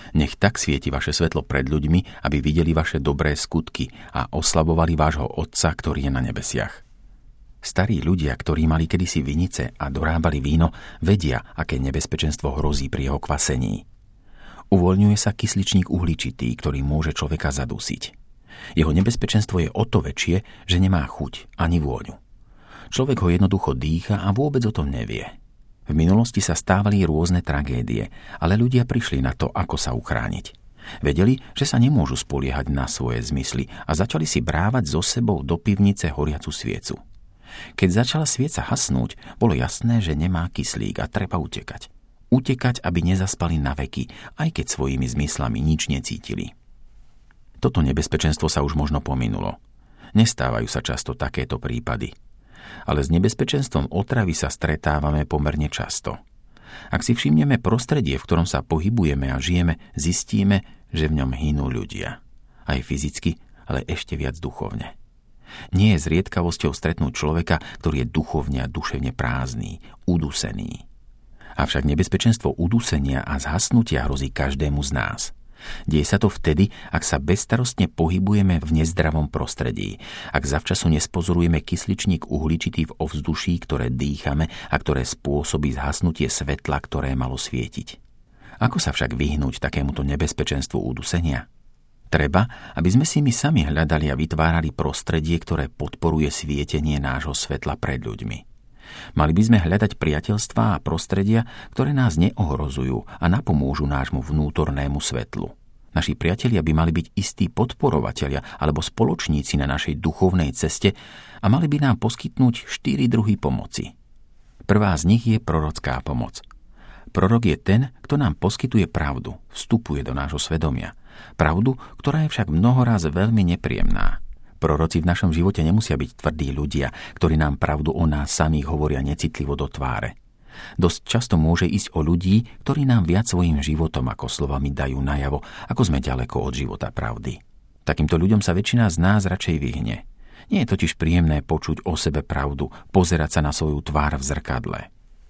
Nech tak svieti vaše svetlo pred ľuďmi, aby videli vaše dobré skutky a oslavovali vášho Otca, ktorý je na nebesiach. Starí ľudia, ktorí mali kedysi vinice a dorábali víno, vedia, aké nebezpečenstvo hrozí pri jeho kvasení. Uvoľňuje sa kysličník uhličitý, ktorý môže človeka zadusiť. Jeho nebezpečenstvo je o to väčšie, že nemá chuť ani vôňu. Človek ho jednoducho dýcha a vôbec o tom nevie. V minulosti sa stávali rôzne tragédie, ale ľudia prišli na to, ako sa uchrániť. Vedeli, že sa nemôžu spoliehať na svoje zmysly a začali si brávať so sebou do pivnice horiacu sviecu. Keď začala svieca hasnúť, bolo jasné, že nemá kyslík a treba utekať. Utekať, aby nezaspali na veky, aj keď svojimi zmyslami nič necítili. Toto nebezpečenstvo sa už možno pominulo. Nestávajú sa často takéto prípady. Ale s nebezpečenstvom otravy sa stretávame pomerne často. Ak si všimneme prostredie, v ktorom sa pohybujeme a žijeme, zistíme, že v ňom hynú ľudia. Aj fyzicky, ale ešte viac duchovne. Nie je zriedkavosťou stretnúť človeka, ktorý je duchovne a duševne prázdny, udusený. Avšak nebezpečenstvo udusenia a zhasnutia hrozí každému z nás. Deje sa to vtedy, ak sa bezstarostne pohybujeme v nezdravom prostredí, ak zavčasu nespozorujeme kysličník uhličitý v ovzduší, ktoré dýchame a ktoré spôsobí zhasnutie svetla, ktoré malo svietiť. Ako sa však vyhnúť takémuto nebezpečenstvu udusenia? Treba, aby sme si my sami hľadali a vytvárali prostredie, ktoré podporuje svietenie nášho svetla pred ľuďmi. Mali by sme hľadať priateľstvá a prostredia, ktoré nás neohrozujú a napomôžu nášmu vnútornému svetlu. Naši priatelia by mali byť istí podporovatelia alebo spoločníci na našej duchovnej ceste a mali by nám poskytnúť 4 druhy pomoci. Prvá z nich je prorocká pomoc. Prorok je ten, kto nám poskytuje pravdu, vstupuje do nášho svedomia. Pravdu, ktorá je však mnohoraz veľmi nepríjemná. Proroci v našom živote nemusia byť tvrdí ľudia, ktorí nám pravdu o nás samých hovoria necitlivo do tváre. Dosť často môže ísť o ľudí, ktorí nám viac svojím životom ako slovami dajú najavo, ako sme ďaleko od života pravdy. Takýmto ľuďom sa väčšina z nás radšej vyhne. Nie je totiž príjemné počuť o sebe pravdu, pozerať sa na svoju tvár v zrkadle.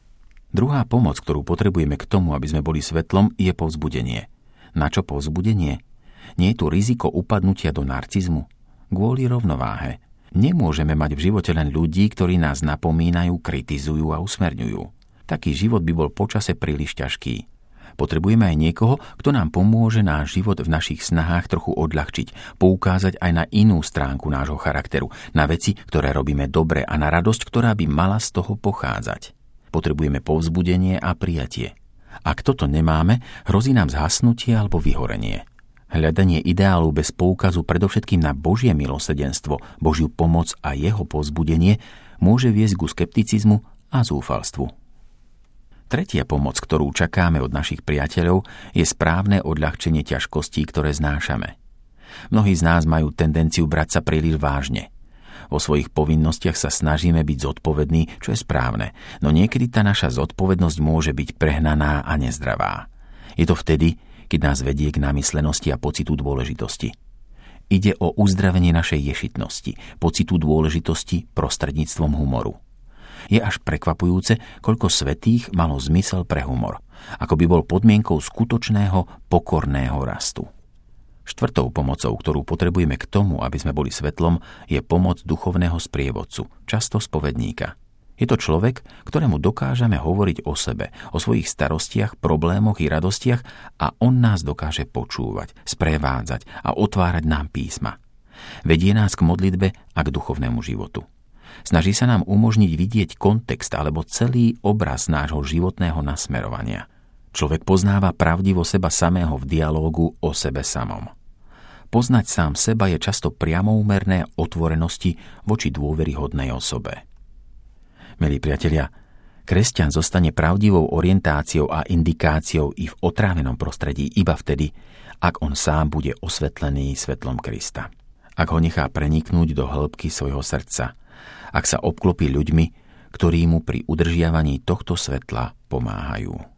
Druhá pomoc, ktorú potrebujeme k tomu, aby sme boli svetlom, je povzbudenie. Na čo povzbudenie? Nie je tu riziko upadnutia do narcizmu? Kvôli rovnováhe. Nemôžeme mať v živote len ľudí, ktorí nás napomínajú, kritizujú a usmerňujú. Taký život by bol počase príliš ťažký. Potrebujeme aj niekoho, kto nám pomôže náš život v našich snahách trochu odľahčiť, poukázať aj na inú stránku nášho charakteru, na veci, ktoré robíme dobre a na radosť, ktorá by mala z toho pochádzať. Potrebujeme povzbudenie a prijatie. Ak toto nemáme, hrozí nám zhasnutie alebo vyhorenie. Hľadanie ideálu bez poukazu predovšetkým na Božie milosrdenstvo, Božiu pomoc a jeho povzbudenie môže viesť ku skepticizmu a zúfalstvu. Tretia pomoc, ktorú čakáme od našich priateľov, je správne odľahčenie ťažkostí, ktoré znášame. Mnohí z nás majú tendenciu brať sa príliš vážne. Vo svojich povinnostiach sa snažíme byť zodpovední, čo je správne, no niekedy tá naša zodpovednosť môže byť prehnaná a nezdravá. Je to vtedy, keď nás vedie k namyslenosti a pocitu dôležitosti. Ide o uzdravenie našej ješitnosti, pocitu dôležitosti prostredníctvom humoru. Je až prekvapujúce, koľko svätých malo zmysel pre humor, ako by bol podmienkou skutočného, pokorného rastu. Štvrtou pomocou, ktorú potrebujeme k tomu, aby sme boli svetlom, je pomoc duchovného sprievodcu, často spovedníka. Je to človek, ktorému dokážeme hovoriť o sebe, o svojich starostiach, problémoch i radostiach a on nás dokáže počúvať, sprevádzať a otvárať nám písma. Vedie nás k modlitbe a k duchovnému životu. Snaží sa nám umožniť vidieť kontext alebo celý obraz nášho životného nasmerovania. Človek poznáva pravdivo seba samého v dialógu o sebe samom. Poznať sám seba je často priamoumerné otvorenosti voči dôveryhodnej osobe. Milí priatelia, kresťan zostane pravdivou orientáciou a indikáciou i v otrávenom prostredí iba vtedy, ak on sám bude osvetlený svetlom Krista. Ak ho nechá preniknúť do hĺbky svojho srdca, ak sa obklopí ľuďmi, ktorí mu pri udržiavaní tohto svetla pomáhajú.